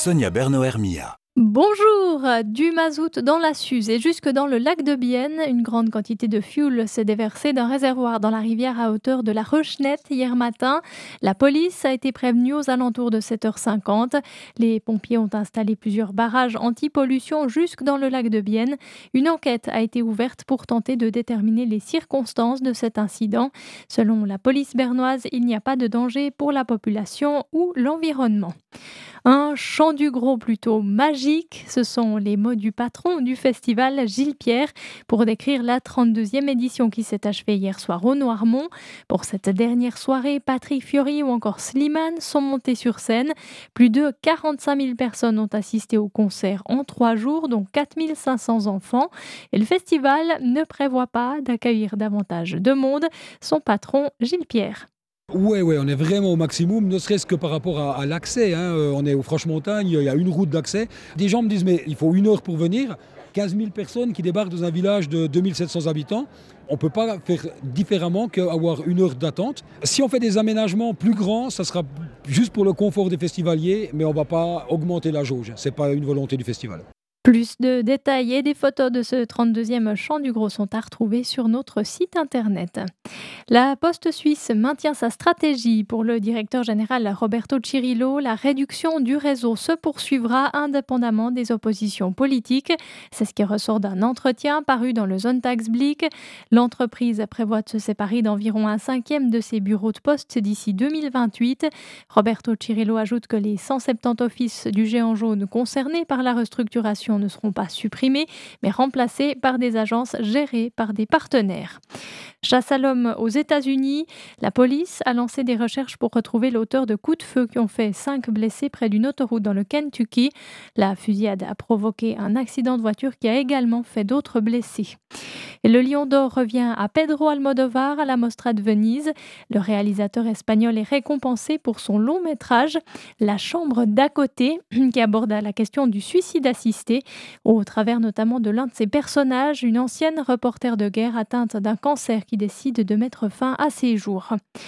Sonia Bernoer-Mia. Bonjour, du mazout dans la Suze et jusque dans le lac de Bienne, une grande quantité de fioul s'est déversée d'un réservoir dans la rivière à hauteur de la Roche-Nette hier matin. La police a été prévenue aux alentours de 7h50. Les pompiers ont installé plusieurs barrages anti-pollution jusque dans le lac de Bienne. Une enquête a été ouverte pour tenter de déterminer les circonstances de cet incident. Selon la police bernoise, il n'y a pas de danger pour la population ou l'environnement. Un chant du gros plutôt magique, ce sont les mots du patron du festival, Gilles Pierre, pour décrire la 32e édition qui s'est achevée hier soir au Noirmont. Pour cette dernière soirée, Patrick Fiori ou encore Slimane sont montés sur scène. Plus de 45 000 personnes ont assisté au concert en 3 jours, dont 4 500 enfants. Et le festival ne prévoit pas d'accueillir davantage de monde. Son patron, Gilles Pierre. Ouais, on est vraiment au maximum, ne serait-ce que par rapport à l'accès. On est au Franche-Montagne, il y a une route d'accès. Des gens me disent, mais il faut 1 heure pour venir. 15 000 personnes qui débarquent dans un village de 2700 habitants. On ne peut pas faire différemment qu'avoir 1 heure d'attente. Si on fait des aménagements plus grands, ça sera juste pour le confort des festivaliers, mais on ne va pas augmenter la jauge. Ce n'est pas une volonté du festival. Plus de détails et des photos de ce 32e chant du gros sont à retrouver sur notre site internet. La Poste suisse maintient sa stratégie. Pour le directeur général Roberto Cirillo, la réduction du réseau se poursuivra indépendamment des oppositions politiques. C'est ce qui ressort d'un entretien paru dans le Sonntagsblick. L'entreprise prévoit de se séparer d'environ 1/5 de ses bureaux de poste d'ici 2028. Roberto Cirillo ajoute que les 170 offices du géant jaune concernés par la restructuration ne seront pas supprimés, mais remplacés par des agences gérées par des partenaires. Chasse à l'homme aux États-Unis, la police a lancé des recherches pour retrouver l'auteur de coups de feu qui ont fait 5 blessés près d'une autoroute dans le Kentucky. La fusillade a provoqué un accident de voiture qui a également fait d'autres blessés. Et le Lion d'Or revient à Pedro Almodóvar à la Mostra de Venise. Le réalisateur espagnol est récompensé pour son long métrage La chambre d'à côté, qui aborde la question du suicide assisté, au travers notamment de l'un de ses personnages, une ancienne reporter de guerre atteinte d'un cancer qui décide de mettre fin à ses jours.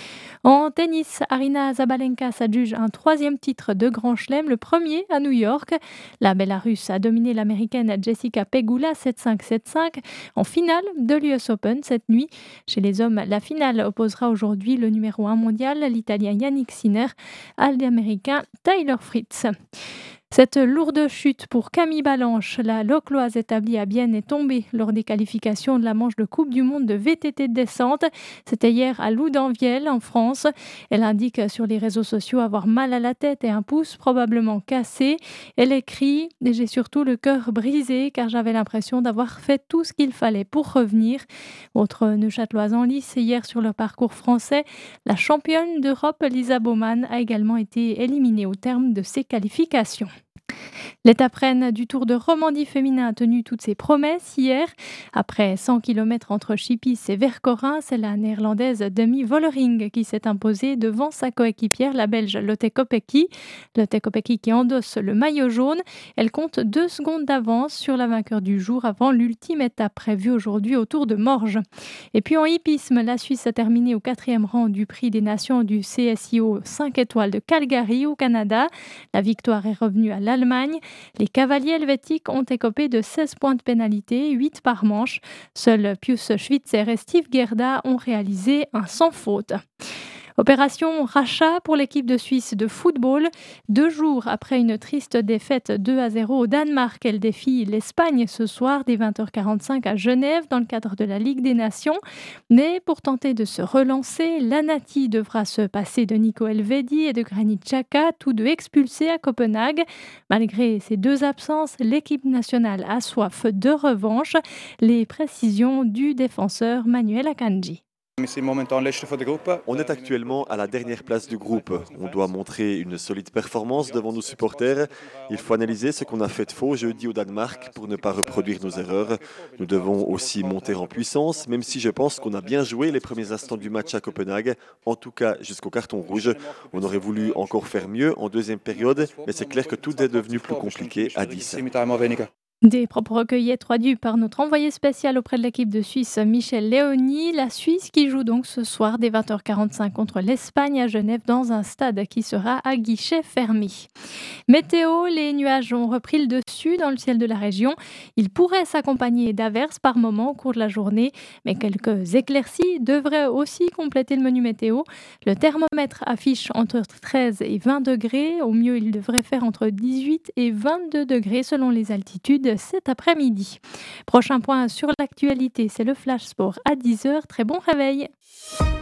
En tennis, Aryna Sabalenka s'adjuge un 3e titre de Grand Chelem, le premier à New York. La Bélarusse a dominé l'américaine Jessica Pegula 7-5, 7-5 en finale de l'US Open cette nuit. Chez les hommes, la finale opposera aujourd'hui le numéro 1 mondial, l'Italien Yannick Sinner, à l'Américain Tyler Fritz. Cette lourde chute pour Camille Balanche, la Locloise établie à Bienne, est tombée lors des qualifications de la manche de Coupe du Monde de VTT de descente. C'était hier à Loudanvielle, en France. Elle indique sur les réseaux sociaux avoir mal à la tête et un pouce probablement cassé. Elle écrit « J'ai surtout le cœur brisé car j'avais l'impression d'avoir fait tout ce qu'il fallait pour revenir ». Autre Neuchâteloise en lice, hier sur le parcours français, la championne d'Europe Lisa Baumann a également été éliminée au terme de ses qualifications. L'étape reine du Tour de Romandie féminin a tenu toutes ses promesses hier. Après 100 km entre Chippis et Vercorin, c'est la néerlandaise Demi Vollering qui s'est imposée devant sa coéquipière, la belge Lotte Kopecky. Lotte Kopecky qui endosse le maillot jaune. Elle compte 2 secondes d'avance sur la vainqueur du jour avant l'ultime étape prévue aujourd'hui au Tour de Morges. Et puis en hippisme, la Suisse a terminé au 4e rang du prix des nations du CSIO 5 étoiles de Calgary au Canada. La victoire est revenue à l'Allemagne. Les cavaliers helvétiques ont écopé de 16 points de pénalité, 8 par manche. Seuls Pius Schwitzer et Steve Gerda ont réalisé un sans faute. Opération rachat pour l'équipe de Suisse de football. 2 jours après une triste défaite 2-0 au Danemark, elle défie l'Espagne ce soir dès 20h45 à Genève dans le cadre de la Ligue des Nations. Mais pour tenter de se relancer, l'Anati devra se passer de Nico Elvedi et de Granit Xhaka, tous 2 expulsés à Copenhague. Malgré ces 2 absences, l'équipe nationale a soif de revanche. Les précisions du défenseur Manuel Akanji. On est actuellement à la dernière place du groupe. On doit montrer une solide performance devant nos supporters. Il faut analyser ce qu'on a fait de faux jeudi au Danemark pour ne pas reproduire nos erreurs. Nous devons aussi monter en puissance, même si je pense qu'on a bien joué les premiers instants du match à Copenhague, en tout cas jusqu'au carton rouge. On aurait voulu encore faire mieux en 2e période, mais c'est clair que tout est devenu plus compliqué à 10. Des propos recueillis et traduits par notre envoyé spécial auprès de l'équipe de Suisse, Michel Léonie. La Suisse qui joue donc ce soir dès 20h45 contre l'Espagne à Genève dans un stade qui sera à guichet fermé. Météo, les nuages ont repris le dessus dans le ciel de la région. Ils pourraient s'accompagner d'averses par moment au cours de la journée, mais quelques éclaircies devraient aussi compléter le menu météo. Le thermomètre affiche entre 13 et 20 degrés. Au mieux, il devrait faire entre 18 et 22 degrés selon les altitudes cet après-midi. Prochain point sur l'actualité, c'est le Flash Sport à 10h. Très bon réveil.